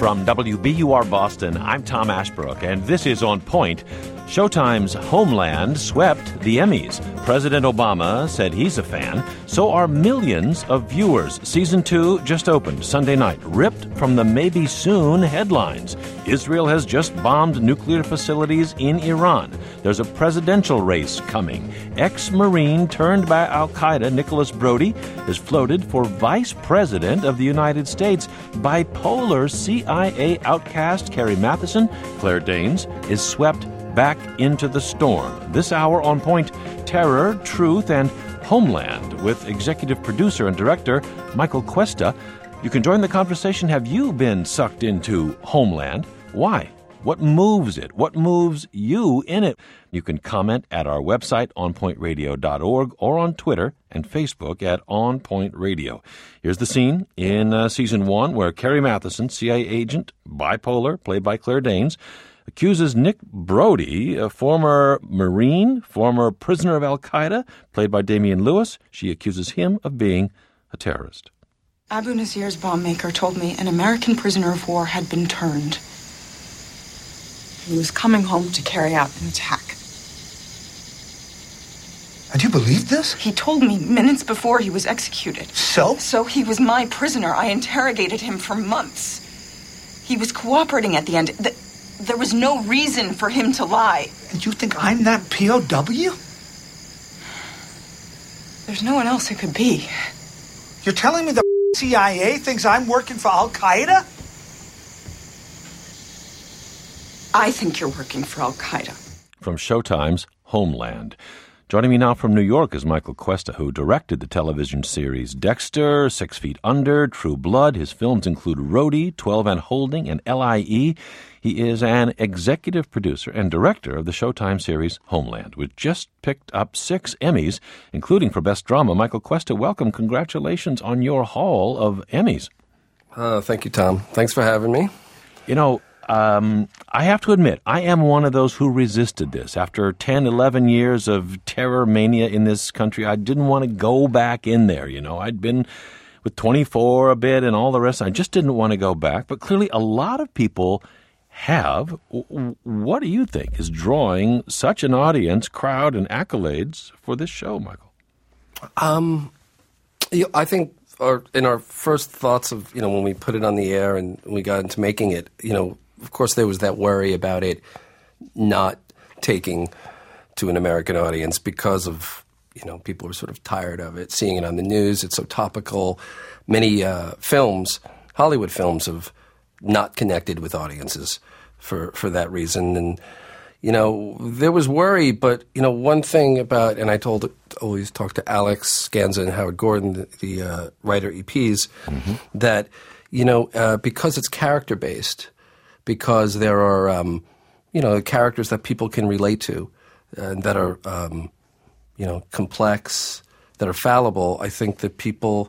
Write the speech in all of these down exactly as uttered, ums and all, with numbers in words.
From W B U R Boston, I'm Tom Ashbrook, and this is On Point. Showtime's Homeland swept the Emmys. President Obama said he's a fan. So are millions of viewers. Season two just opened Sunday night, ripped from the maybe soon headlines. Israel has just bombed nuclear facilities in Iran. There's a presidential race coming. Ex-Marine turned by al-Qaeda Nicholas Brody is floated for vice president of the United States. Bipolar C I A outcast Carrie Mathison, Claire Danes, is swept back into the storm. This hour on Point, terror, truth, and Homeland with executive producer and director Michael Cuesta. You can join the conversation. Have you been sucked into Homeland? Why? What moves it? What moves you in it? You can comment at our website, on point radio dot org, or on Twitter and Facebook at On Point Radio. Here's the scene in uh, Season one where Carrie Mathison, C I A agent, bipolar, played by Claire Danes, accuses Nick Brody, a former Marine, former prisoner of al-Qaeda, played by Damian Lewis. She accuses him of being a terrorist. Abu Nazir's bomb maker told me an American prisoner of war had been turned. He was coming home to carry out an attack. And you believe this? He told me minutes before he was executed. So? So he was my prisoner. I interrogated him for months. He was cooperating at the end. The- There was no reason for him to lie. And you think I'm that P O W? There's no one else who could be. You're telling me the C I A thinks I'm working for al-Qaeda? I think you're working for al-Qaeda. From Showtime's Homeland. Joining me now from New York is Michael Cuesta, who directed the television series Dexter, Six Feet Under, True Blood. His films include Roadie, twelve and Holding, and L I E. He is an executive producer and director of the Showtime series Homeland, which just picked up six Emmys, including for Best Drama. Michael Cuesta, welcome. Congratulations on your haul of Emmys. Uh, thank you, Tom. Thanks for having me. You know, Um, I have to admit, I am one of those who resisted this. After ten, eleven years of terror mania in this country, I didn't want to go back in there. You know, I'd been with twenty-four a bit and all the rest. I just didn't want to go back. But clearly a lot of people have. What do you think is drawing such an audience, crowd, and accolades for this show, Michael? Um, you know, I think our, in our first thoughts of, you know, when we put it on the air and we got into making it, you know, of course, there was that worry about it not taking to an American audience because of, you know, people were sort of tired of it, seeing it on the news. It's so topical. Many uh, films, Hollywood films, have not connected with audiences for, for that reason. And, you know, there was worry, but, you know, one thing about, and I told always talk to Alex Scanza and Howard Gordon, the, the uh, writer E Ps, mm-hmm. that, you know, uh, because it's character-based, because there are, um, you know, characters that people can relate to and that are, um, you know, complex, that are fallible, I think that people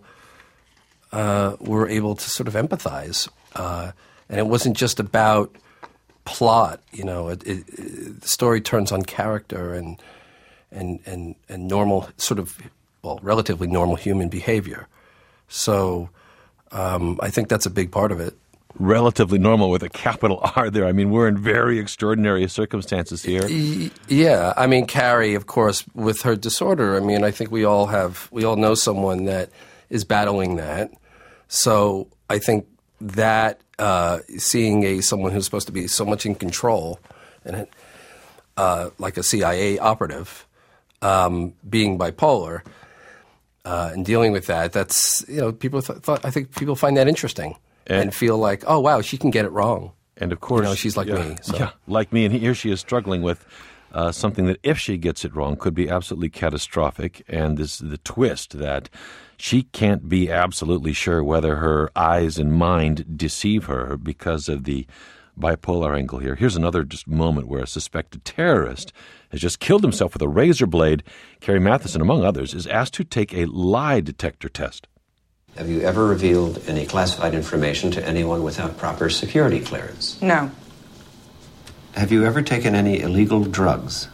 uh, were able to sort of empathize. Uh, and it wasn't just about plot, you know. It, it, it, the story turns on character and, and, and, and normal, sort of, well, relatively normal human behavior. So um, I think that's a big part of it. Relatively normal with a capital R there. I mean, we're in very extraordinary circumstances here. Yeah. I mean, Carrie, of course, with her disorder, I mean, I think we all have, we all know someone that is battling that. So I think that uh, seeing a someone who's supposed to be so much in control, and uh, like a C I A operative, um, being bipolar uh, and dealing with that, that's, you know, people th- thought, I think people find that interesting. And, and feel like, oh, wow, she can get it wrong. And, of course, you know, she's like yeah, me. So. Yeah, like me. And here she is struggling with uh, something that, if she gets it wrong, could be absolutely catastrophic. And this the twist that she can't be absolutely sure whether her eyes and mind deceive her because of the bipolar angle here. Here's another just moment where a suspected terrorist has just killed himself with a razor blade. Carrie Mathison, among others, is asked to take a lie detector test. Have you ever revealed any classified information to anyone without proper security clearance? No. Have you ever taken any illegal drugs?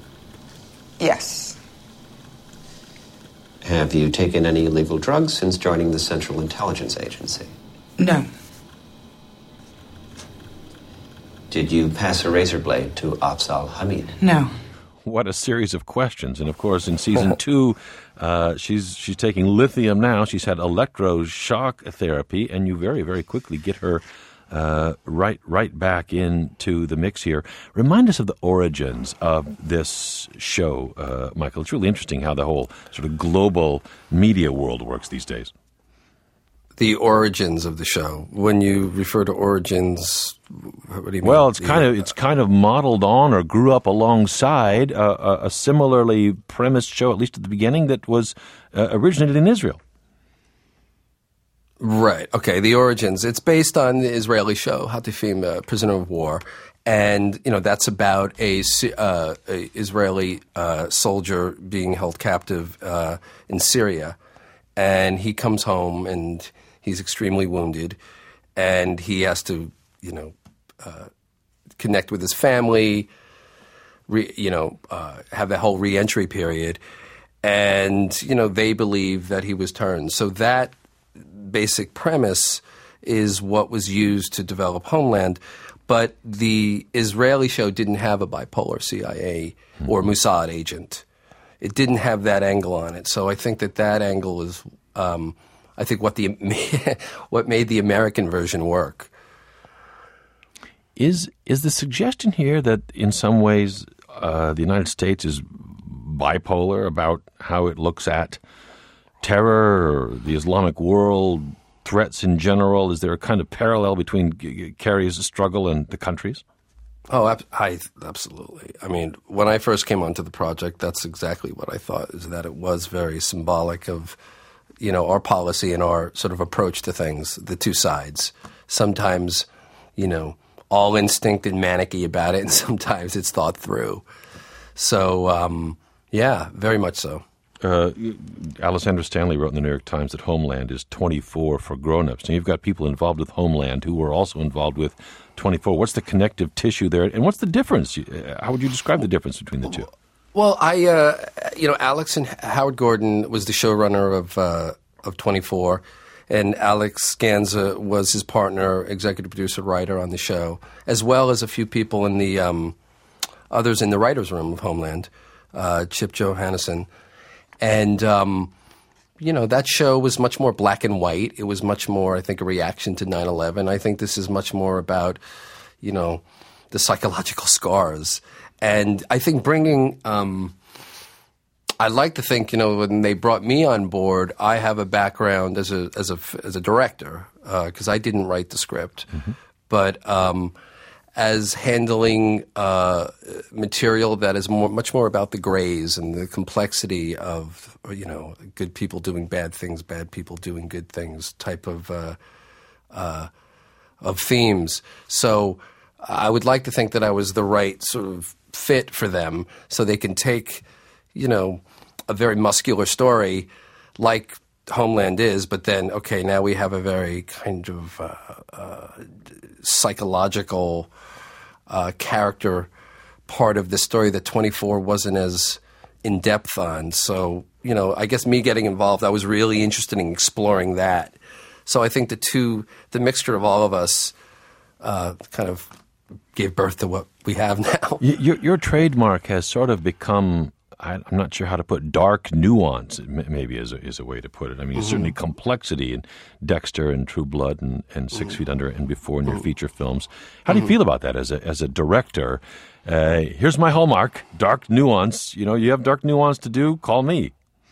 Yes. Have you taken any illegal drugs since joining the Central Intelligence Agency? No. Did you pass a razor blade to Afzal Hamid? No. What a series of questions. And, of course, in season two, uh, she's she's taking lithium now. She's had electroshock therapy, and you very, very quickly get her uh, right right back into the mix here. Remind us of the origins of this show, uh, Michael. It's really interesting how the whole sort of global media world works these days. The origins of the show. When you refer to origins, what do you mean? Well, it's kind of it's kind of modeled on or grew up alongside a, a, a similarly premised show, at least at the beginning, that was uh, originated in Israel. Right. Okay. The origins. It's based on the Israeli show Hatifim, uh, Prisoner of War, and you know that's about a, uh, a Israeli uh, soldier being held captive uh, in Syria, and he comes home and he's extremely wounded, and he has to, you know, uh, connect with his family, re, you know, uh, have that whole reentry period, and you know they believe that he was turned. So that basic premise is what was used to develop Homeland, but the Israeli show didn't have a bipolar C I A or Mossad agent. It didn't have that angle on it. So I think that that angle is. Um, I think what the what made the American version work. Is is the suggestion here that in some ways uh, the United States is bipolar about how it looks at terror or the Islamic world, threats in general? Is there a kind of parallel between Kerry's struggle and the country's? Oh, I, absolutely. I mean, when I first came onto the project, that's exactly what I thought, is that it was very symbolic of, you know, our policy and our sort of approach to things, the two sides. Sometimes, you know, all instinct and manicky about it, and sometimes it's thought through. So, um, yeah, very much so. Uh, Alessandra Stanley wrote in the New York Times that Homeland is twenty-four for grown-ups. And you've got people involved with Homeland who are also involved with twenty-four. What's the connective tissue there? And what's the difference? How would you describe the difference between the two? Well, I, uh, you know, Alex and Howard Gordon was the showrunner of uh, of twenty-four, and Alex Ganza was his partner, executive producer, writer on the show, as well as a few people in the um, others in the writers' room of Homeland, uh, Chip Johannesson, and um, you know that show was much more black and white. It was much more, I think, a reaction to nine eleven. I think this is much more about, you know, the psychological scars. And I think bringing, um, I like to think, you know, when they brought me on board, I have a background as a as a as a director because uh, I didn't write the script, mm-hmm. but um, as handling uh, material that is more, much more about the grays and the complexity of, you know, good people doing bad things, bad people doing good things type of uh, uh, of themes. So I would like to think that I was the right sort of fit for them so they can take, you know, a very muscular story like Homeland is, but then, okay, now we have a very kind of uh, uh, psychological uh, character part of the story that twenty-four wasn't as in-depth on. So, you know, I guess me getting involved, I was really interested in exploring that. So I think the two, the mixture of all of us uh, kind of gave birth to what we have now. Your, your trademark has sort of become, I'm not sure how to put, dark nuance, maybe is a, is a way to put it. I mean, mm-hmm. certainly complexity in Dexter and True Blood and, and Six mm-hmm. Feet Under and before in your mm-hmm. feature films. How do you mm-hmm. feel about that as a as a director? Uh, here's my hallmark, dark nuance. You know, you have dark nuance to do, call me.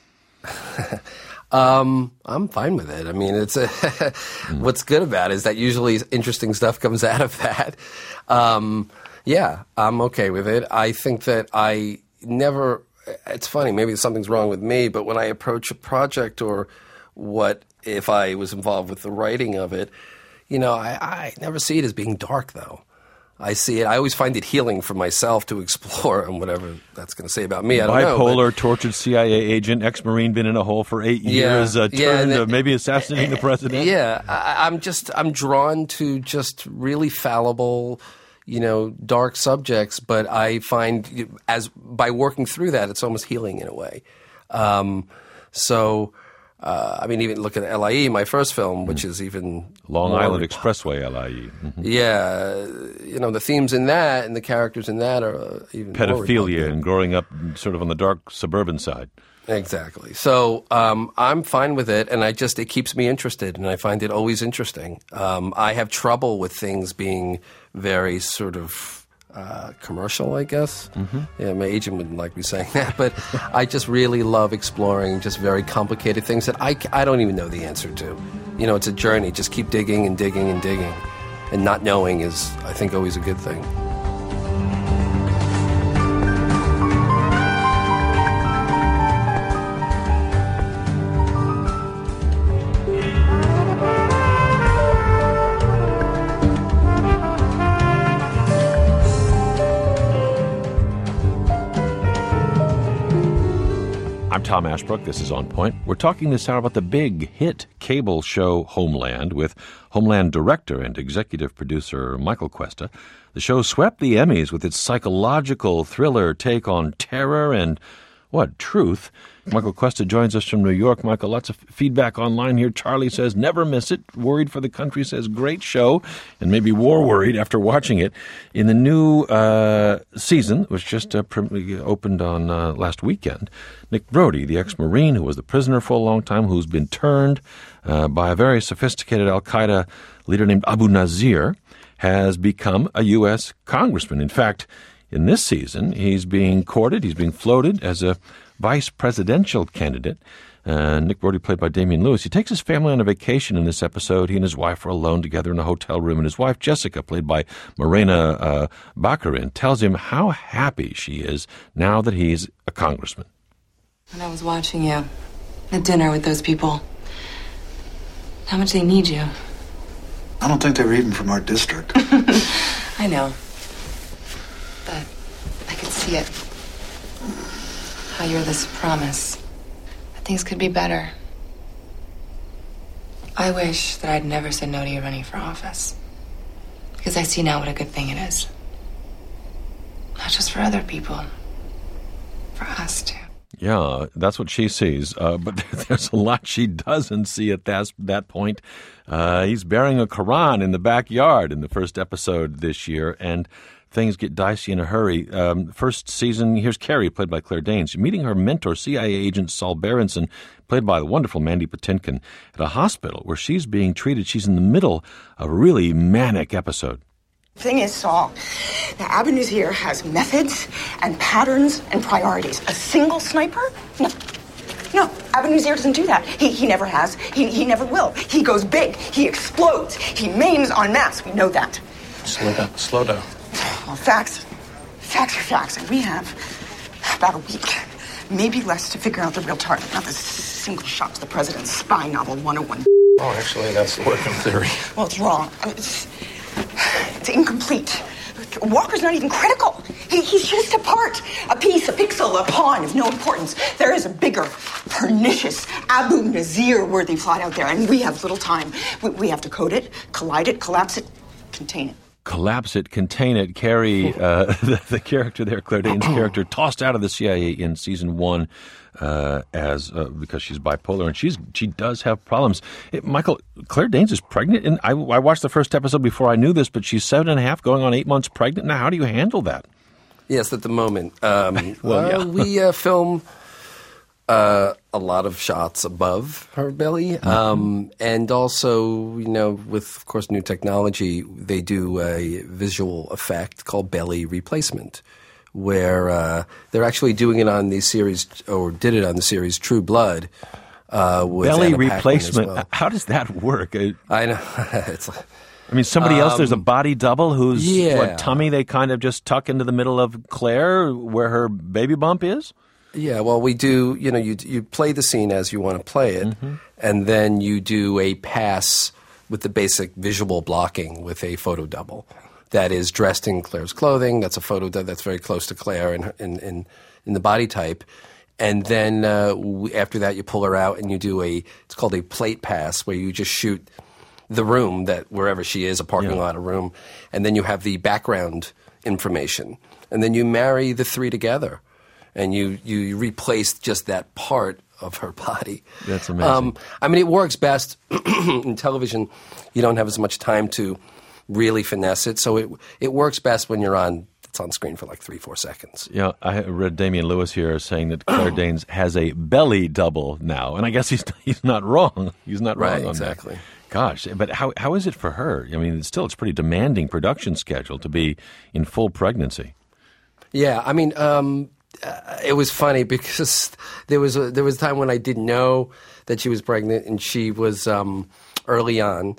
Um, I'm fine with it. I mean, it's a mm. what's good about it is that usually interesting stuff comes out of that. Um, yeah, I'm okay with it. I think that I never – it's funny, maybe something's wrong with me, but when I approach a project or what if I was involved with the writing of it, you know, I, I never see it as being dark though. I see it. I always find it healing for myself to explore, and whatever that's going to say about me, I don't know. Bipolar, but, tortured C I A agent, ex-Marine, been in a hole for eight yeah, years, uh, turned yeah, to maybe assassinating the president. Yeah, I, I'm just I'm drawn to just really fallible, you know, dark subjects. But I find as by working through that, it's almost healing in a way. Um, so. Uh, I mean, even look at L I E, my first film, which mm. is even Long more Island rep- Expressway, L I E. Mm-hmm. Yeah, you know, the themes in that and the characters in that are uh, even pedophilia more and growing up sort of on the dark suburban side. Exactly. So um, I'm fine with it, and I just it keeps me interested, and I find it always interesting. Um, I have trouble with things being very sort of. Uh, commercial, I guess. Mm-hmm. Yeah, my agent wouldn't like me saying that, but I just really love exploring just very complicated things that I, I don't even know the answer to. You know, it's a journey. Just keep digging and digging and digging. And not knowing is, I think, always a good thing. I'm Tom Ashbrook. This is On Point. We're talking this hour about the big hit cable show Homeland with Homeland director and executive producer Michael Cuesta. The show swept the Emmys with its psychological thriller take on terror and, what, truth. Michael Cuesta joins us from New York. Michael, lots of feedback online here. Charlie says, never miss it. Worried for the Country says, great show, and maybe war worried after watching it. In the new uh, season, which just uh, opened on uh, last weekend, Nick Brody, the ex-Marine who was the prisoner for a long time, who's been turned uh, by a very sophisticated al-Qaeda leader named Abu Nazir, has become a U S congressman. In fact, in this season, he's being courted, he's being floated as a vice presidential candidate. Uh, Nick Brody, played by Damian Lewis. He takes his family on a vacation in this episode. He and his wife are alone together in a hotel room, and his wife, Jessica, played by Morena uh, Baccarin, tells him how happy she is now that he's a congressman. When I was watching you at dinner with those people, how much they need you. I don't think they were even from our district. I know. But I could see it. How you're this promise that things could be better. I wish that I'd never said no to you running for office. Because I see now what a good thing it is. Not just for other people. For us, too. Yeah, that's what she sees. Uh, but there's a lot she doesn't see at that, that point. Uh, he's bearing a Quran in the backyard in the first episode this year, and things get dicey in a hurry. Um, first season, here's Carrie, played by Claire Danes, meeting her mentor, C I A agent Saul Berenson, played by the wonderful Mandy Patinkin, at a hospital where she's being treated. She's in the middle of a really manic episode. Thing is, Saul, the Abu Nazir has methods and patterns and priorities. A single sniper? No. No, Abu Nazir doesn't do that. He he never has. He he never will. He goes big. He explodes. He maims en masse. We know that. Slow down. Slow down. Well, facts. Facts are facts. And we have about a week, maybe less, to figure out the real target. Not this single shot to the president's spy novel one oh one. Oh, actually, that's the working theory. Well, it's wrong. It's, it's incomplete. Walker's not even critical. He, he's just a part, a piece, a pixel, a pawn of no importance. There is a bigger, pernicious, Abu Nazir-worthy plot out there, and we have little time. We, we have to code it, collide it, collapse it, contain it. Collapse it, contain it. Carrie, uh, the, the character there, Claire Danes' character, tossed out of the C I A in season one uh, as uh, because she's bipolar, and she's she does have problems. It, Michael, Claire Danes is pregnant, and I, I watched the first episode before I knew this, but she's seven and a half, going on eight months pregnant. Now, how do you handle that? Yes, at the moment. Um, well, yeah. uh, we uh, film uh, a lot of shots above her belly. Mm-hmm. Um, and also, you know, with, of course, new technology, they do a visual effect called belly replacement, where uh, they're actually doing it on the series, or did it on the series True Blood. Uh, with belly Anna replacement. Well. How does that work? I know. it's like, I mean, somebody else, there's a body double whose yeah. what, tummy they kind of just tuck into the middle of Claire where her baby bump is? Yeah, well, we do, you know, you you play the scene as you want to play it, mm-hmm. and then you do a pass with the basic visual blocking with a photo double that is dressed in Claire's clothing. That's a photo that's very close to Claire in, in, in, in the body type. And then uh, we, after that, you pull her out and you do a, it's called a plate pass, where you just shoot the room, that wherever she is, a parking yeah. lot, a room, and then you have the background information. And then you marry the three together. And you, you replace just that part of her body. That's amazing. Um, I mean, it works best in television. You don't have as much time to really finesse it, so it it works best when you're on. It's on screen for like three, four seconds. Yeah, I read Damian Lewis here saying that Claire Danes has a belly double now, and I guess he's he's not wrong. He's not wrong Right, on exactly. that. Gosh, but how how is it for her? I mean, it's still it's a pretty demanding production schedule to be in full pregnancy. Yeah, I mean, um, uh, it was funny because there was a, there was a time when I didn't know that she was pregnant, and she was um, early on,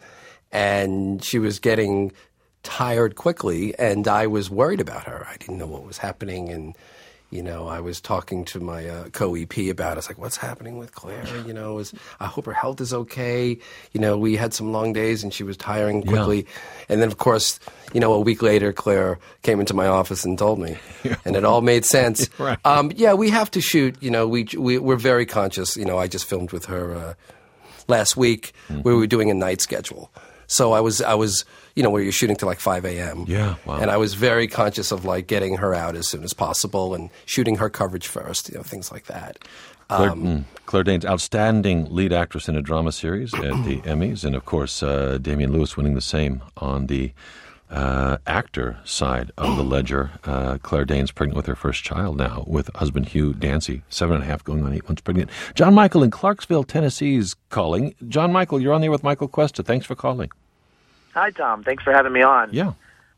and she was getting tired quickly, and I was worried about her. I didn't know what was happening, and you know, I was talking to my uh, co-E P about it. I was like, what's happening with Claire? You know, is, I hope her health is okay. You know, we had some long days, and she was tiring quickly. Yeah. And then, of course, you know, a week later, Claire came into my office and told me, and it all made sense. Right. Um, yeah, we have to shoot. You know, we, we, we're very conscious. You know, I just filmed with her uh, last week. Mm-hmm. We were doing a night schedule. So I was, I was, you know, where you're shooting till like five a.m. Yeah, wow. And I was very conscious of like getting her out as soon as possible and shooting her coverage first, you know, things like that. Claire, Um, mm, Claire Danes, outstanding lead actress in a drama series at the Emmys, and of course, uh, Damian Lewis winning the same on the uh, actor side of the ledger. Uh, Claire Danes pregnant with her first child now with husband Hugh Dancy, seven and a half going on eight months pregnant. John Michael in Clarksville, Tennessee is calling. John Michael, you're on there with Michael Cuesta. Thanks for calling. Hi, Tom. Thanks for having me on. Yeah.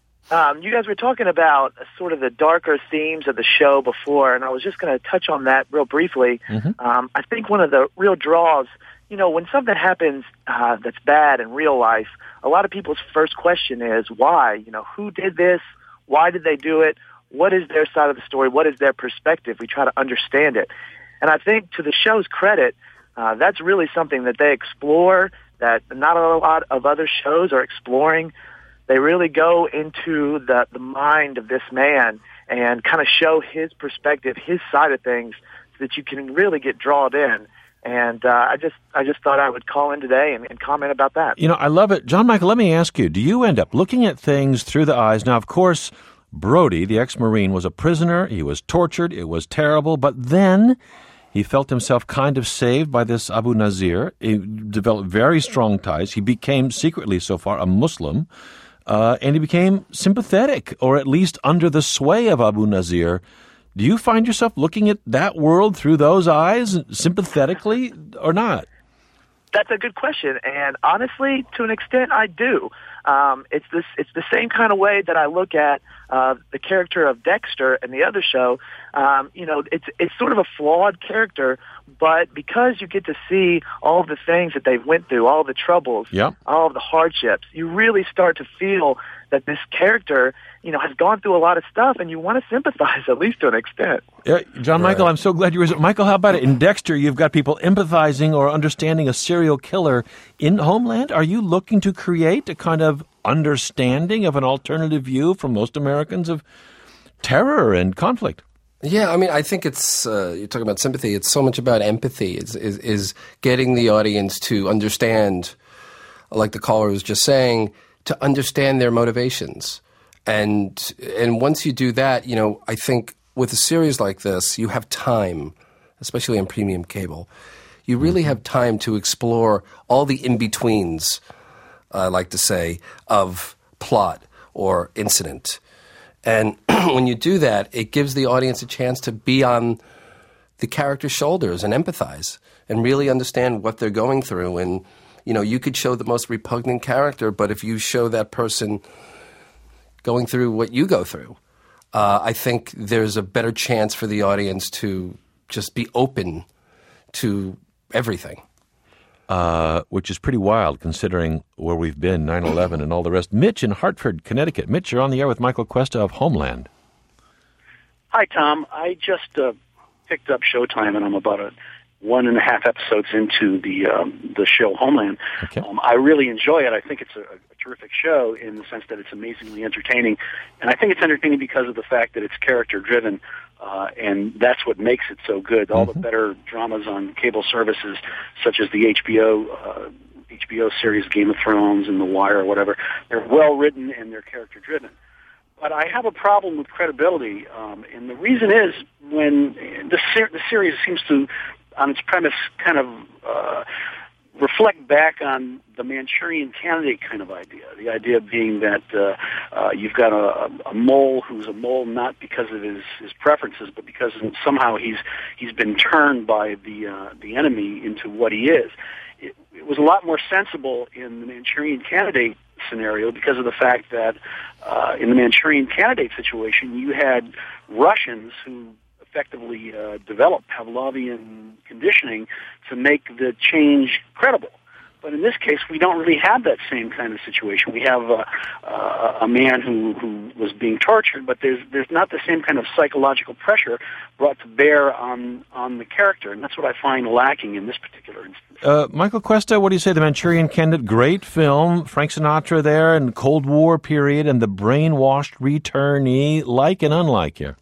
Um, you guys were talking about sort of the darker themes of the show before, and I was just going to touch on that real briefly. Mm-hmm. Um, I think one of the real draws, you know, when something happens uh, that's bad in real life, a lot of people's first question is, why? You know, who did this? Why did they do it? What is their side of the story? What is their perspective? We try to understand it. And I think to the show's credit, uh, that's really something that they explore that not a lot of other shows are exploring. They really go into the, the mind of this man and kind of show his perspective, his side of things, so that you can really get drawn in. And uh, I just I just thought I would call in today and, and comment about that. You know, I love it. John Michael, let me ask you, do you end up looking at things through the eyes? Now, of course, Brody, the ex-Marine, was a prisoner. He was tortured. It was terrible. But then he felt himself kind of saved by this Abu Nazir. He developed very strong ties. He became secretly, so far, a Muslim. Uh, and he became sympathetic, or at least under the sway of Abu Nazir. Do you find yourself looking at that world through those eyes, sympathetically, or not? That's a good question, and honestly, to an extent, I do. Um, it's this. It's the same kind of way that I look at uh, the character of Dexter in the other show. Um, you know, it's it's sort of a flawed character, but because you get to see all of the things that they've went through, all of the troubles, yep. all of the hardships, you really start to feel that this character, you know, has gone through a lot of stuff, and you want to sympathize at least to an extent. Yeah, John Right. Michael, I'm so glad you were. Michael, how about it? In Dexter, you've got people empathizing or understanding a serial killer. In Homeland, are you looking to create a kind of understanding of an alternative view from most Americans of terror and conflict? Yeah, I mean, I think it's, uh, you're talking about sympathy. It's so much about empathy. It's, is, is getting the audience to understand, like the caller was just saying, to understand their motivations. And and once you do that, you know, I think with a series like this, you have time, especially on premium cable. You really have time to explore all the in-betweens, I like to say, of plot or incident. And when you do that, it gives the audience a chance to be on the character's shoulders and empathize and really understand what they're going through. And, you know, you could show the most repugnant character, but if you show that person going through what you go through, uh, I think there's a better chance for the audience to just be open to everything. Uh, which is pretty wild considering where we've been, nine eleven and all the rest. Mitch in Hartford, Connecticut. Mitch, you're on the air with Michael Cuesta of Homeland. Hi, Tom. I just uh, picked up Showtime, and I'm about a one and a half episodes into the um, the show Homeland. Okay. Um, I really enjoy it. I think it's a, a terrific show in the sense that it's amazingly entertaining, and I think it's entertaining because of the fact that it's character-driven, uh, and that's what makes it so good. All Mm-hmm. the better dramas on cable services, such as the H B O uh, H B O series Game of Thrones and The Wire or whatever, they're well-written and they're character-driven. But I have a problem with credibility, um, and the reason is when the, ser- the series seems to on its premise, kind of uh, reflect back on the Manchurian Candidate kind of idea. The idea being that uh, uh, you've got a, a mole who's a mole not because of his, his preferences, but because somehow he's he's been turned by the uh, the enemy into what he is. It, it was a lot more sensible in the Manchurian Candidate scenario because of the fact that uh, in the Manchurian Candidate situation, you had Russians who effectively uh, developed Pavlovian conditioning to make the change credible. But in this case, we don't really have that same kind of situation. We have uh, uh, a man who, who was being tortured, but there's there's not the same kind of psychological pressure brought to bear on on the character, and that's what I find lacking in this particular instance. Uh, Michael Cuesta, what do you say? The Manchurian Candidate, great film. Frank Sinatra there, and Cold War period, and the brainwashed returnee, like and unlike here.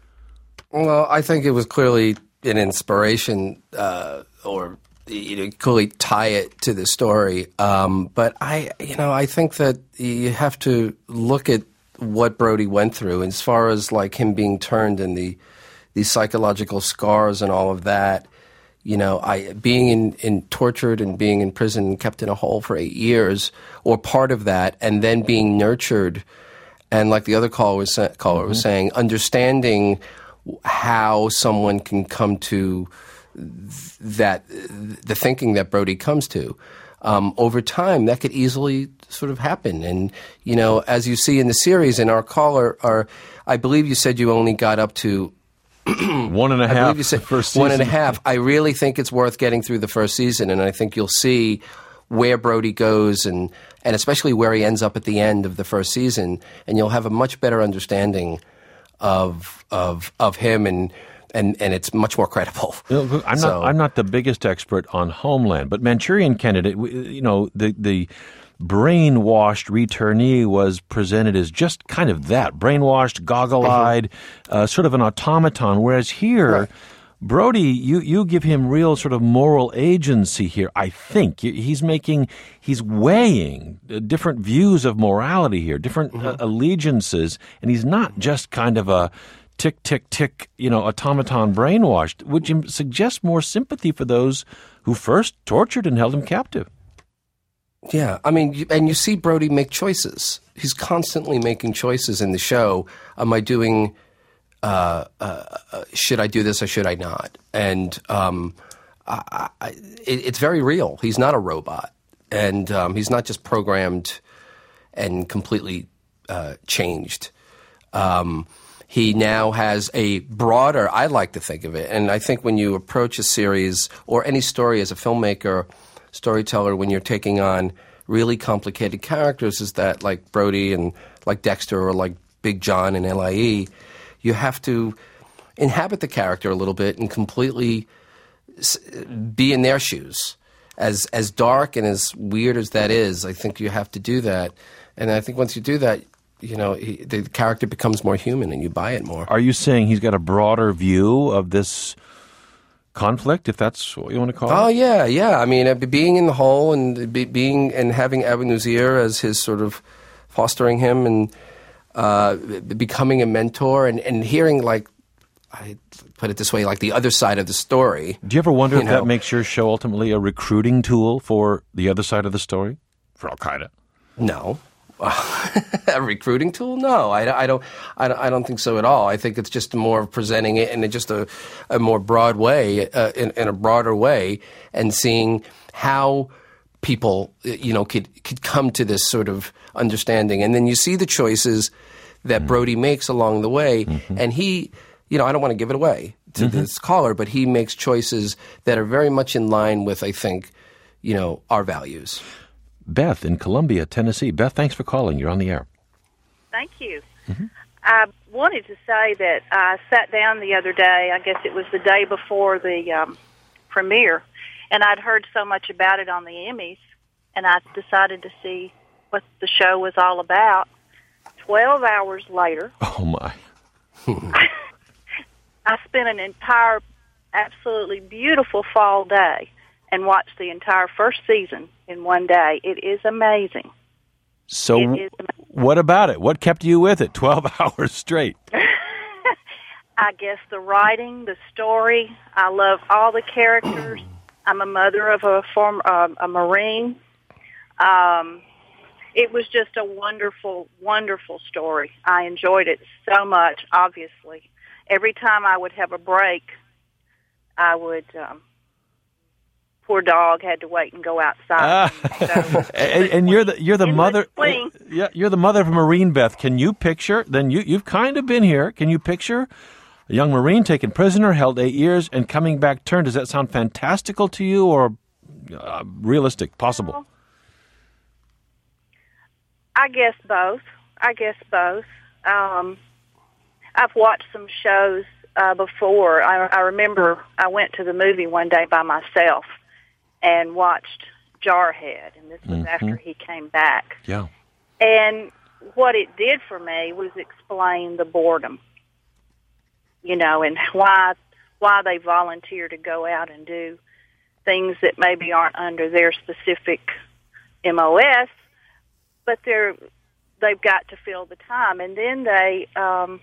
Well, I think it was clearly an inspiration, uh, or you know, clearly tie it to the story. Um, but I, you know, I think that you have to look at what Brody went through, as far as like him being turned and the these psychological scars and all of that. You know, I being in, in tortured and being in prison and kept in a hole for eight years, or part of that, and then being nurtured, and like the other caller was caller mm-hmm. was saying, understanding how someone can come to that, the thinking that Brody comes to. Um, over time, that could easily sort of happen. And, you know, as you see in the series, in our caller, our, I believe you said you only got up to one and a half. I believe you said first one season. and a half. I really think it's worth getting through the first season, and I think you'll see where Brody goes, and, and especially where he ends up at the end of the first season, and you'll have a much better understanding of of of him, and and, and it's much more credible. You know, I'm so, not I'm not the biggest expert on Homeland, but Manchurian Candidate, you know, the the brainwashed returnee was presented as just kind of that, brainwashed, goggle-eyed, mm-hmm. uh, sort of an automaton, whereas here, right. Brody, you, you give him real sort of moral agency here, I think. He's making, he's weighing different views of morality here, different mm-hmm. uh, allegiances, and he's not just kind of a tick, tick, tick, you know, automaton brainwashed. Would you suggest more sympathy for those who first tortured and held him captive? Yeah, I mean, and you see Brody make choices. He's constantly making choices in the show. Am I doing... Uh, uh, uh, should I do this or should I not? And um, I, I, it, it's very real. He's not a robot, and um, he's not just programmed and completely uh, changed. Um, he now has a broader, I like to think of it, and I think when you approach a series or any story as a filmmaker, storyteller, when you're taking on really complicated characters, is that like Brody and like Dexter or like Big John in L I E, you have to inhabit the character a little bit and completely be in their shoes. As as dark and as weird as that is, I think you have to do that. And I think once you do that, you know, he, the character becomes more human and you buy it more. Are you saying he's got a broader view of this conflict, if that's what you want to call it? Oh, yeah, yeah. I mean, being in the hole and be, being and having Abu Nuzir as his sort of fostering him and Uh, becoming a mentor and, and hearing, like, I put it this way, like the other side of the story. Do you ever wonder you if know? that makes your show ultimately a recruiting tool for the other side of the story, for Al-Qaeda? No. A recruiting tool? No, I, I, don't, I, don't, I don't think so at all. I think it's just more of presenting it in just a, a more broad way, uh, in, in a broader way, and seeing how people, you know, could could come to this sort of understanding. And then you see the choices that mm-hmm. Brody makes along the way, mm-hmm. and he, you know, I don't want to give it away to mm-hmm. this caller, but he makes choices that are very much in line with, I think, you know, our values. Beth in Columbia, Tennessee. Beth, thanks for calling. You're on the air. Thank you. Mm-hmm. I wanted to say that I sat down the other day, I guess it was the day before the um, premiere, and I'd heard so much about it on the Emmys, and I decided to see what the show was all about. Twelve hours later, oh my! I, I spent an entire, absolutely beautiful fall day and watched the entire first season in one day. It is amazing. So, it is amazing. What about it? What kept you with it? Twelve hours straight. I guess the writing, the story. I love all the characters. I'm a mother of a form, uh, a Marine. Um, it was just a wonderful, wonderful story. I enjoyed it so much, obviously. Every time I would have a break, I would, um, poor dog had to wait and go outside. Ah. So, and, and you're the you're the mother. The yeah, you're the mother of a Marine, Beth. Can you picture? Then you you've kind of been here. Can you picture a young Marine taken prisoner, held eight years, and coming back turned? Does that sound fantastical to you, or uh, realistic, possible? Well, I guess both. I guess both. Um, I've watched some shows uh, before. I, I remember I went to the movie one day by myself and watched Jarhead, and this was mm-hmm. after he came back. Yeah. And what it did for me was explain the boredom, you know, and why why they volunteer to go out and do things that maybe aren't under their specific M O S, but they're they've got to fill the time. And then they, um,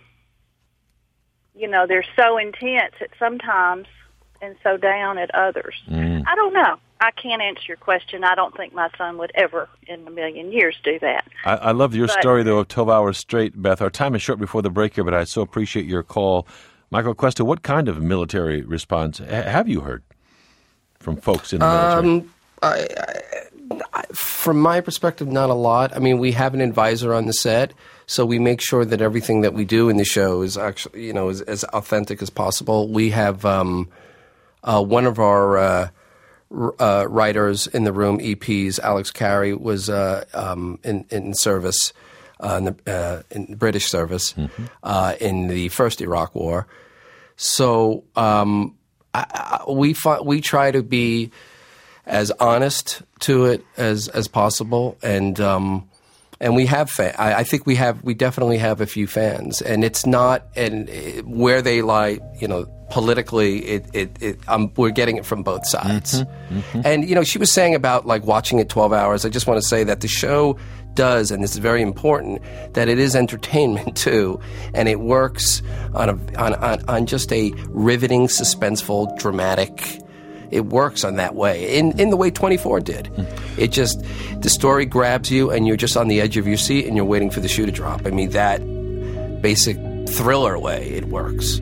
you know, they're so intense at sometimes and so down at others. Mm. I don't know. I can't answer your question. I don't think my son would ever in a million years do that. I, I love your but, story, though, of twelve hours straight, Beth. Our time is short before the break here, but I so appreciate your call. Michael Cuesta, what kind of military response ha- have you heard from folks in the military? Um, I, I, from my perspective, not a lot. I mean, we have an advisor on the set, so we make sure that everything that we do in the show is actually, you know, is as authentic as possible. We have um, uh, one of our uh, r- uh, writers in the room, E Ps, Alex Carey, was uh, um, in, in service, uh, in, the, uh, in British service, mm-hmm. uh, in the first Iraq War. So um, I, I, we fi- we try to be as honest to it as as possible, and um, and we have fa- I, I think we have we definitely have a few fans, and it's not and it, where they lie, you know, politically. It it, it um, we're getting it from both sides, mm-hmm, mm-hmm. And you know, she was saying about like watching it twelve hours. I just want to say that the show does, and this is very important, that it is entertainment too, and it works on a on on, on just a riveting, suspenseful, dramatic. It works on that way, in in the way twenty-four did. Mm. It just, the story grabs you, and you're just on the edge of your seat, and you're waiting for the shoe to drop. I mean, that basic thriller way, it works.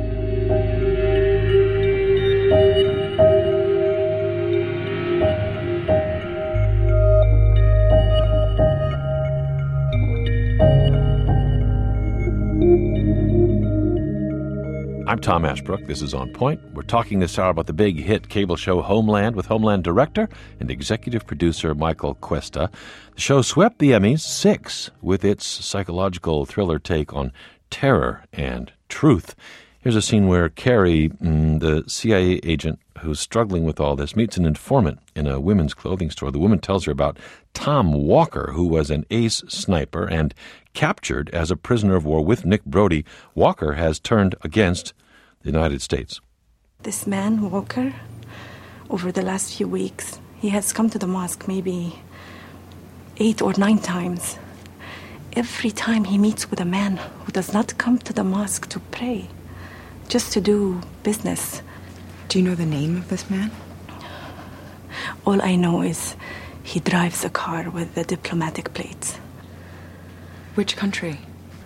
I'm Tom Ashbrook. This is On Point. We're talking this hour about the big hit cable show Homeland with Homeland director and executive producer Michael Cuesta. The show swept the Emmys, six, with its psychological thriller take on terror and truth. Here's a scene where Carrie, mm, the C I A agent who's struggling with all this, meets an informant in a women's clothing store. The woman tells her about Tom Walker, who was an ace sniper and captured as a prisoner of war with Nick Brody. Walker has turned against the United States. This man, Walker, over the last few weeks, he has come to the mosque maybe eight or nine times. Every time he meets with a man who does not come to the mosque to pray, just to do business. Do you know the name of this man? All I know is he drives a car with the diplomatic plates. Which country?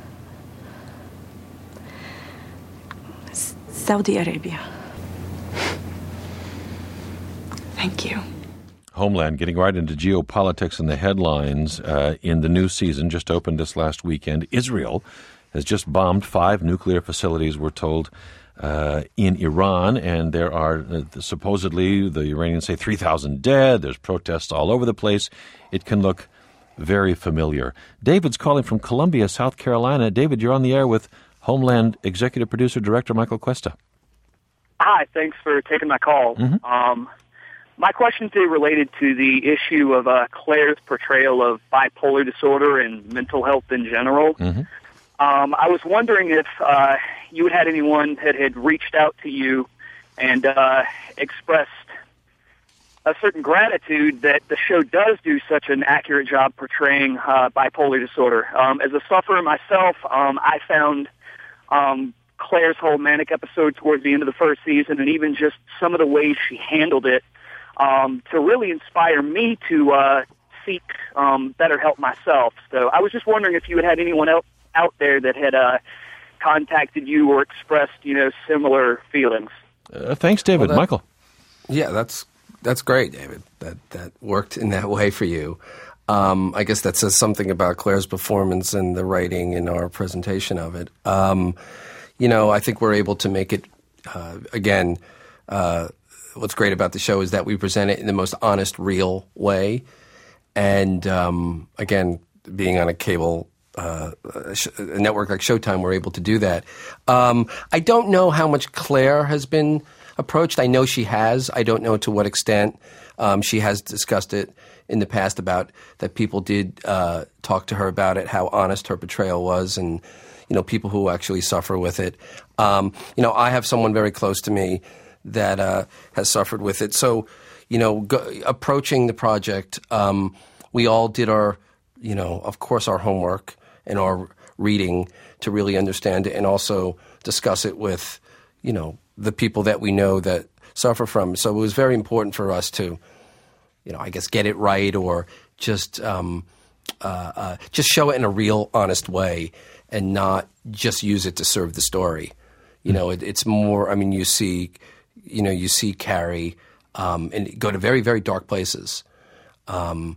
S- Saudi Arabia. Thank you. Homeland, getting right into geopolitics and the headlines uh, in the new season, just opened this last weekend. Israel has just bombed five nuclear facilities, we're told, uh, in Iran, and there are uh, supposedly, the Iranians say, three thousand dead. There's protests all over the place. It can look very familiar. David's calling from Columbia, South Carolina. David, you're on the air with Homeland Executive Producer Director Michael Cuesta. Hi, thanks for taking my call. Mm-hmm. Um, my question today related to the issue of uh, Claire's portrayal of bipolar disorder and mental health in general. Mm-hmm. Um, I was wondering if uh, you had anyone that had reached out to you and uh, expressed a certain gratitude that the show does do such an accurate job portraying uh, bipolar disorder. Um, as a sufferer myself, um, I found um, Claire's whole manic episode towards the end of the first season, and even just some of the ways she handled it, um, to really inspire me to uh, seek um, better help myself. So I was just wondering if you had had anyone else out there that had uh, contacted you or expressed, you know, similar feelings. Uh, thanks, David. Well, that, Michael. Yeah, that's that's great, David. That that worked in that way for you. Um, I guess that says something about Claire's performance and the writing and our presentation of it. Um, you know, I think we're able to make it, uh, again, uh, what's great about the show is that we present it in the most honest, real way. And, um, again, being on a cable uh, a network like Showtime, we're able to do that. Um, I don't know how much Claire has been approached. I know she has. I don't know to what extent. Um, she has discussed it in the past about that people did uh, talk to her about it, how honest her portrayal was, and you know, people who actually suffer with it. Um, you know, I have someone very close to me that uh, has suffered with it. So, you know, go, approaching the project, um, we all did our, you know, of course, our homework and our reading to really understand it, and also discuss it with, you know, the people that we know that suffer from it. So it was very important for us to, you know, I guess get it right, or just um, uh, uh, just show it in a real, honest way, and not just use it to serve the story. You know, it, it's more. I mean, you see, you know, you see Carrie um, and go to very, very dark places. Um,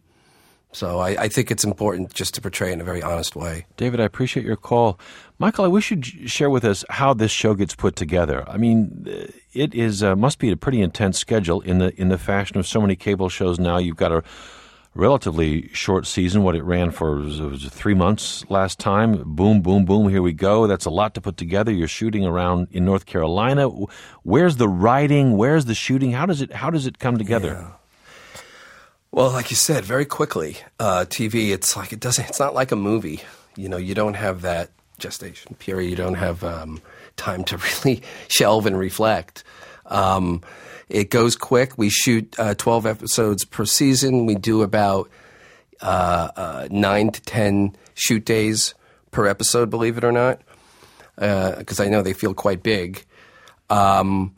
so I, I think it's important just to portray it in a very honest way. David, I appreciate your call. Michael, I wish you'd share with us how this show gets put together. I mean, it is uh, must be a pretty intense schedule in the in the fashion of so many cable shows now. You've got a relatively short season. What it ran for was, was three months last time. Boom, boom, boom. Here we go. That's a lot to put together. You're shooting around in North Carolina. Where's the writing? Where's the shooting? How does it how does it come together? Yeah. Well, like you said, very quickly. Uh, T V, it's like it doesn't. It's not like a movie. You know, you don't have that gestation period. You don't have um, time to really shelve and reflect. Um, it goes quick. We shoot uh, twelve episodes per season. We do about uh, uh, nine to ten shoot days per episode, believe it or not, because uh, I know they feel quite big. Um,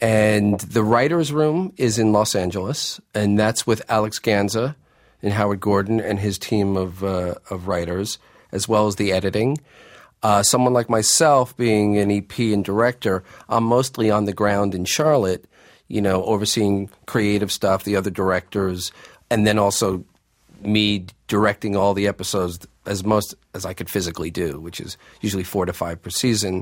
and the writer's room is in Los Angeles, and that's with Alex Ganza and Howard Gordon and his team of uh, of writers, as well as the editing. Uh, someone like myself, being an E P and director, I'm mostly on the ground in Charlotte, you know, overseeing creative stuff, the other directors, and then also me directing all the episodes as most as I could physically do, which is usually four to five per season.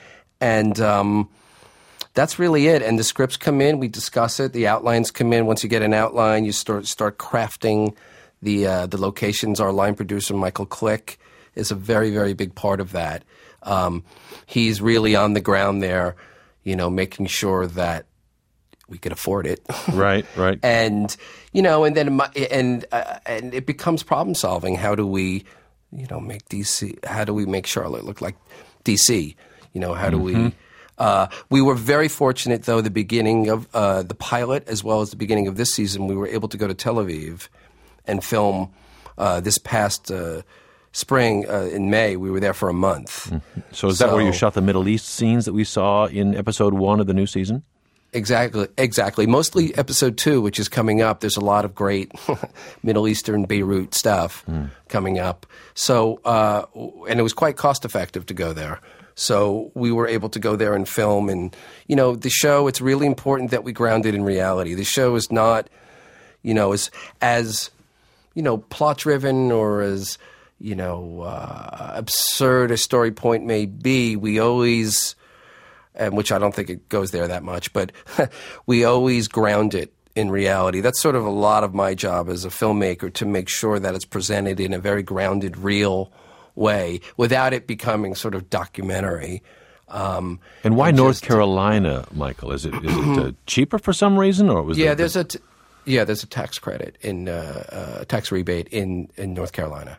And um, that's really it. And the scripts come in, we discuss it, the outlines come in. Once you get an outline, you start start crafting the uh, the locations. Our line producer, Michael Click, is a very, very big part of that. Um, he's really on the ground there, you know, making sure that we could afford it. Right, right. And, you know, and then and uh, and it becomes problem solving. How do we, you know, make D C, how do we make Charlotte look like D C? You know, how do mm-hmm. we, uh, we were very fortunate, though, the beginning of uh, the pilot, as well as the beginning of this season, we were able to go to Tel Aviv and film uh, this past uh spring, uh, in May. We were there for a month. Mm-hmm. So is that so, where you shot the Middle East scenes that we saw in episode one of the new season? Exactly, exactly. Mostly episode two, which is coming up. There's a lot of great Middle Eastern Beirut stuff mm. coming up. So, uh, and it was quite cost effective to go there. So we were able to go there and film. And, you know, the show, it's really important that we ground it in reality. The show is not, you know, as, as you know, plot-driven or as, you know, uh, absurd a story point may be, we always, and which I don't think it goes there that much, but we always ground it in reality. That's sort of a lot of my job as a filmmaker, to make sure that it's presented in a very grounded, real way without it becoming sort of documentary. Um, and why and North just, Carolina, Michael? Is it is it uh, cheaper for some reason, or was yeah? There, there's a t- yeah, there's a tax credit in uh, uh, tax rebate in, in North Carolina.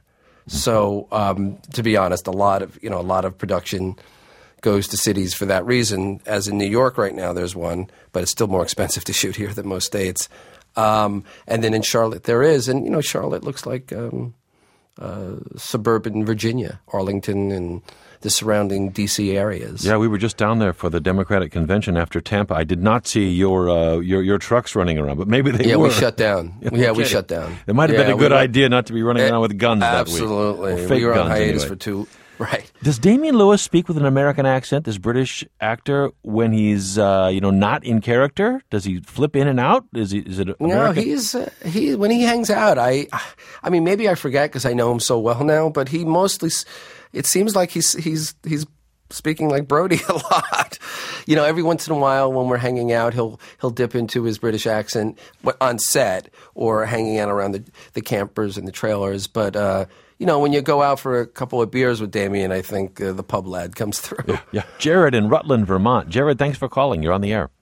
So, um, to be honest, a lot of you know a lot of production goes to cities for that reason. As in New York right now, there's one, but it's still more expensive to shoot here than most states. Um, and then in Charlotte, there is, and you know, Charlotte looks like um, uh, suburban Virginia, Arlington and the surrounding D C areas. Yeah, we were just down there for the Democratic convention after Tampa. I did not see your uh, your your trucks running around, but maybe they yeah, were. we shut down. Yeah, yeah we shut down. It might have yeah, been a good we were, idea not to be running around with guns that week. Absolutely. Fake we were on guns, hiatus anyway. for two. Right. Does Damian Lewis speak with an American accent, this British actor, when he's uh, you know not in character? Does he flip in and out? Is he is it American? No, he's uh, he when he hangs out. I, I mean, maybe I forget because I know him so well now. But he mostly, it seems like he's he's he's speaking like Brody a lot. You know, every once in a while when we're hanging out, he'll he'll dip into his British accent on set or hanging out around the the campers and the trailers. But uh, you know, when you go out for a couple of beers with Damian, I think uh, the pub lad comes through. Yeah, yeah. Jared in Rutland, Vermont. Jared, thanks for calling. You're on the air.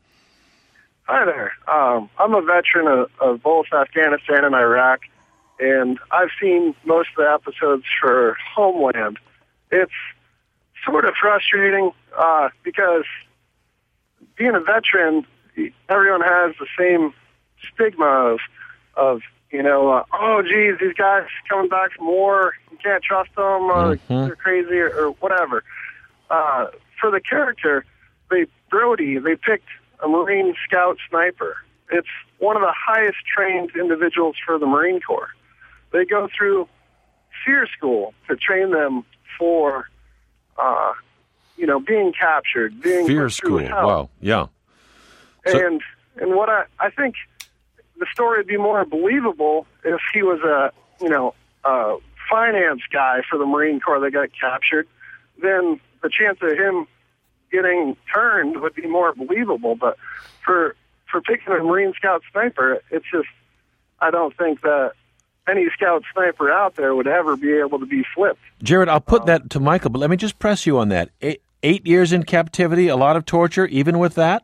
Hi there. Um, I'm a veteran of, of both Afghanistan and Iraq, and I've seen most of the episodes for Homeland. It's sort of frustrating uh, because being a veteran, everyone has the same stigma of, of you know, uh, oh, geez, these guys coming back from war, you can't trust them, uh, Mm-hmm. they're crazy, or, or whatever. Uh, for the character, they Brody, they picked a Marine Scout sniper. It's one of the highest trained individuals for the Marine Corps. They go through fear school to train them for, uh, you know, being captured, being Fear put through school. hell. Wow. Yeah. So- And and what I I think the story would be more believable if he was a you know a finance guy for the Marine Corps that got captured. Then the chance of him getting turned would be more believable. But for for picking a Marine Scout sniper, it's just I don't think that any Scout sniper out there would ever be able to be flipped. Jared, I'll put that to Michael, but let me just press you on that. Eight, eight years in captivity, a lot of torture, even with that?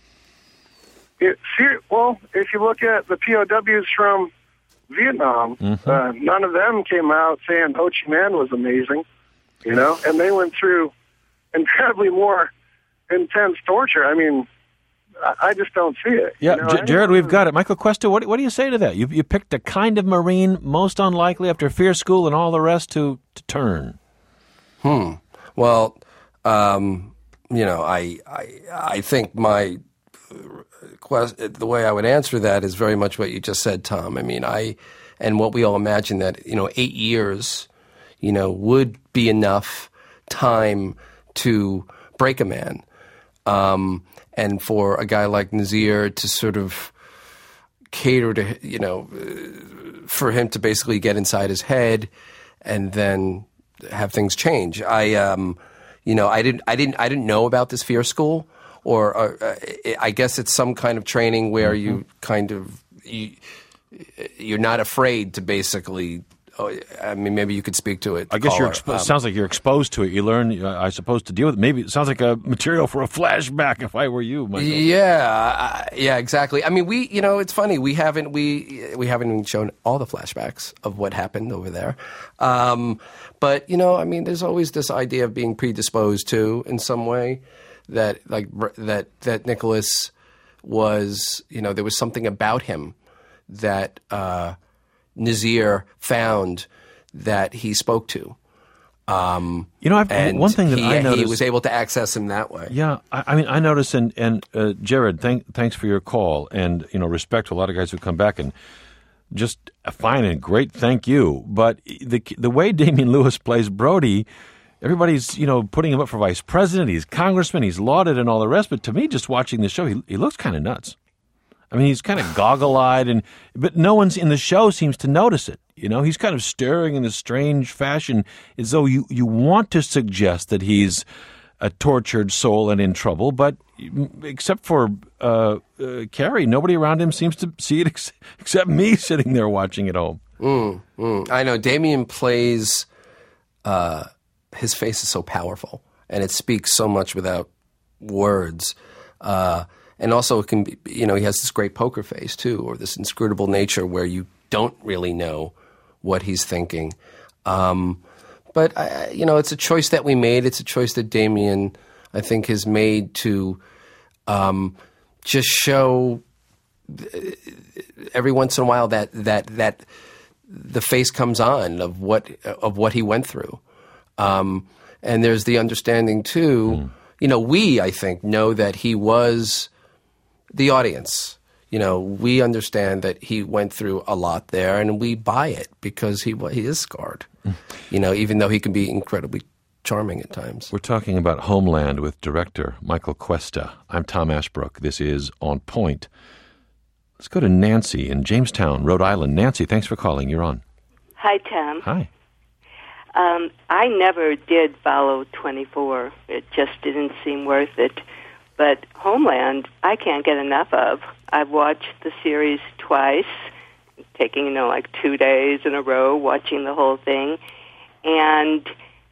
It, ser- well, if you look at the P O Ws from Vietnam, Mm-hmm. uh, none of them came out saying Ho Chi Minh was amazing, you know, and they went through incredibly more intense torture. I mean, I, I just don't see it. Yeah, you know? J- Jared, we've got it. Michael Cuesta, what, what do you say to that? You, you picked a kind of Marine most unlikely after fear school and all the rest to, to turn. Hmm. Well, um, you know, I, I, I think my quest, the way I would answer that is very much what you just said, Tom. I mean, I, and what we all imagine that, you know, eight years, you know, would be enough time to break a man. Um, and for a guy like Nazir to sort of cater to, you know, for him to basically get inside his head and then have things change. I, um, you know, I didn't, I didn't, I didn't know about this fear school, or uh, I guess it's some kind of training where mm-hmm. you kind of you, you're not afraid to basically. Oh, I mean, maybe you could speak to it. I guess you're. Expo- Expo- um, sounds like you're exposed to it. You learn, uh, I suppose, to deal with it. Maybe it sounds like a material for a flashback. If I were you, Michael. Yeah, uh, yeah, exactly. I mean, we, you know, it's funny. We haven't we we haven't even shown all the flashbacks of what happened over there. Um, but you know, I mean, there's always this idea of being predisposed to, in some way, that like that that Nicholas was. You know, there was something about him that. Uh, Nazir found that he spoke to. Um, you know, I've, and one thing that he, I noticed, he was able to access him that way. Yeah, I, I mean, I noticed, and, and uh, Jared, thank, thanks for your call, and you know, respect to a lot of guys who come back and just fine and great, thank you. But the the way Damian Lewis plays Brody, everybody's you know putting him up for vice president. He's congressman. He's lauded and all the rest. But to me, just watching the show, he he looks kind of nuts. I mean, he's kind of goggle-eyed, and but no one's in the show seems to notice it. You know, he's kind of staring in a strange fashion, as though you, you want to suggest that he's a tortured soul and in trouble. But except for uh, uh, Carrie, nobody around him seems to see it ex- except me sitting there watching at home. Mm, mm. I know Damian plays. Uh, his face is so powerful, and it speaks so much without words. Uh, And also, it can be, you know, he has this great poker face, too, or this inscrutable nature where you don't really know what he's thinking. Um, but, I, you know, it's a choice that we made. It's a choice that Damian, I think, has made to um, just show every once in a while that that that the face comes on of what of what he went through. Um, and there's the understanding, too, mm. you know, we, I think, know that he was the audience. You know, we understand that he went through a lot there, and we buy it because he he is scarred, mm. you know, even though he can be incredibly charming at times. We're talking about Homeland with director Michael Cuesta. I'm Tom Ashbrook. This is On Point. Let's go to Nancy in Jamestown, Rhode Island. Nancy, thanks for calling. You're on. Hi, Tom. Hi. Um, I never did follow twenty-four. It just didn't seem worth it. But Homeland, I can't get enough of. I've watched the series twice, taking, you know, like two days in a row, watching the whole thing. And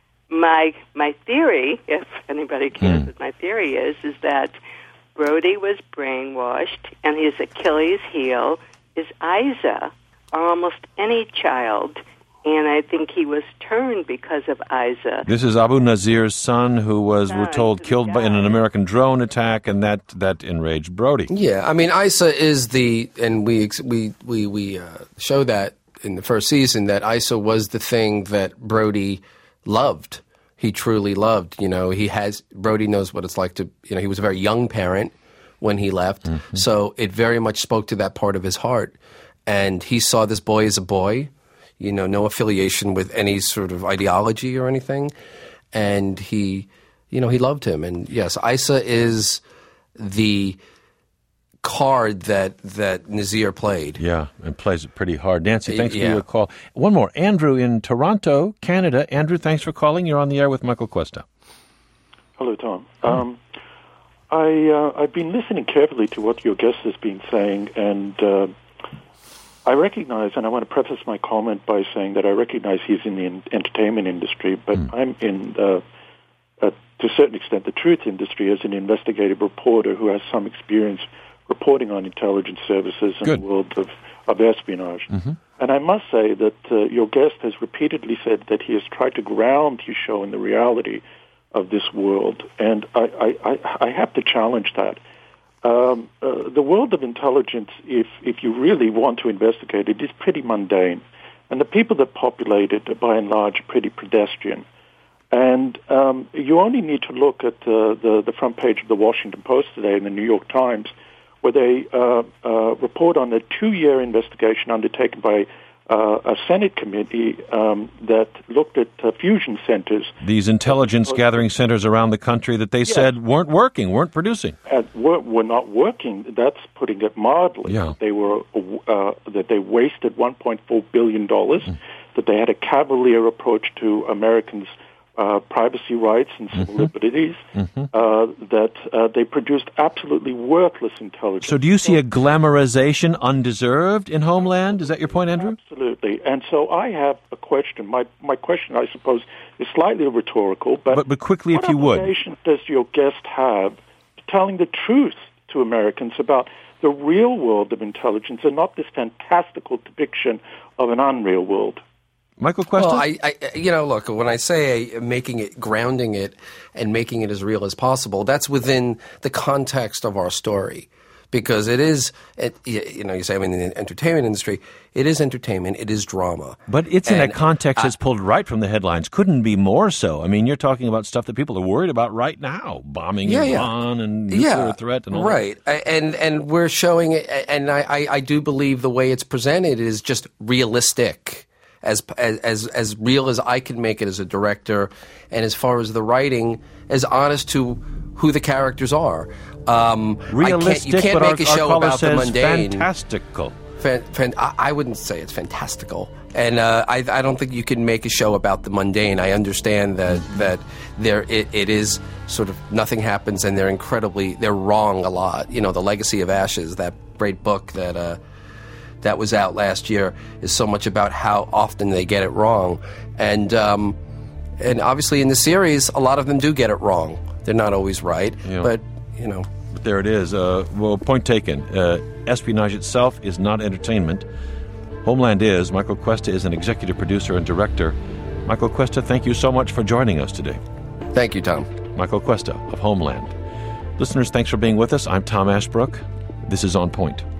my my theory, if anybody cares mm. what my theory is, is that Brody was brainwashed, and his Achilles heel is Isa, or almost any child. And I think he was turned because of Isa. This is Abu Nazir's son, who was, son, we're told, killed by, in an American drone attack, and that, that enraged Brody. Yeah, I mean, Isa is the, and we we we we uh, show that in the first season, that Isa was the thing that Brody loved. He truly loved. You know, he has, Brody knows what it's like to, you know, he was a very young parent when he left, mm-hmm. so it very much spoke to that part of his heart. And he saw this boy as a boy. You know, no affiliation with any sort of ideology or anything. And he, you know, he loved him. And yes, Isa is the card that, that Nazir played. Yeah, and plays it pretty hard. Nancy, thanks yeah. for your call. One more. Andrew in Toronto, Canada. Andrew, thanks for calling. You're on the air with Michael Cuesta. Hello, Tom. Um, I, uh, I've been listening carefully to what your guest has been saying, and uh, I recognize, and I want to preface my comment by saying that I recognize he's in the in- entertainment industry, but mm. I'm in, uh, uh, to a certain extent, the truth industry as an investigative reporter who has some experience reporting on intelligence services in Good. the world of, of espionage. Mm-hmm. And I must say that uh, your guest has repeatedly said that he has tried to ground his show in the reality of this world, and I, I, I, I have to challenge that. Um, uh, the world of intelligence, if if you really want to investigate it, is pretty mundane. And the people that populate it are, by and large, pretty pedestrian. And um, you only need to look at uh, the, the front page of the Washington Post today and the New York Times, where they uh, uh, report on a two-year investigation undertaken by uh, a Senate committee um, that looked at uh, fusion centers. These intelligence gathering centers around the country that they yes. said weren't working, weren't producing. And were, were not working. That's putting it mildly. Yeah. They were uh, that they wasted one point four billion dollars, mm. that they had a cavalier approach to Americans' Uh, privacy rights and civil mm-hmm. liberties, mm-hmm. uh, that uh, they produced absolutely worthless intelligence. So do you see a glamorization undeserved in Homeland? Is that your point, Andrew? Absolutely. And so I have a question. My my question, I suppose, is slightly rhetorical, but, but, but quickly, if you would. What obligation does your guest have to telling the truth to Americans about the real world of intelligence and not this fantastical depiction of an unreal world? Michael Cuesta? Well, I, I, you know, look, when I say making it, grounding it, and making it as real as possible, that's within the context of our story. Because it is, it, you know, you say, I mean, in the entertainment industry, it is entertainment, it is drama. But it's in and a context I, that's pulled right from the headlines. Couldn't be more so. I mean, you're talking about stuff that people are worried about right now. Bombing yeah, Iran yeah. and nuclear yeah, threat and all right. that. Right. And, and we're showing it, and I, I, I do believe the way it's presented is just realistic. As, as as real as I can make it as a director, and as far as the writing, as honest to who the characters are. Um, Realistic, I can't, you can't but make our, a show our about says the mundane. Fantastical. Fan, fan, I, I wouldn't say it's fantastical, and uh, I, I don't think you can make a show about the mundane. I understand that that there it, it is sort of nothing happens, and they're incredibly they're wrong a lot. You know, The Legacy of Ashes, that great book that. Uh, that was out last year, is so much about how often they get it wrong. And um, and obviously in the series, a lot of them do get it wrong. They're not always right, yeah. but, you know. But there it is. Uh, well, point taken. Uh, espionage itself is not entertainment. Homeland is. Michael Cuesta is an executive producer and director. Michael Cuesta, thank you so much for joining us today. Thank you, Tom. Michael Cuesta of Homeland. Listeners, thanks for being with us. I'm Tom Ashbrook. This is On Point.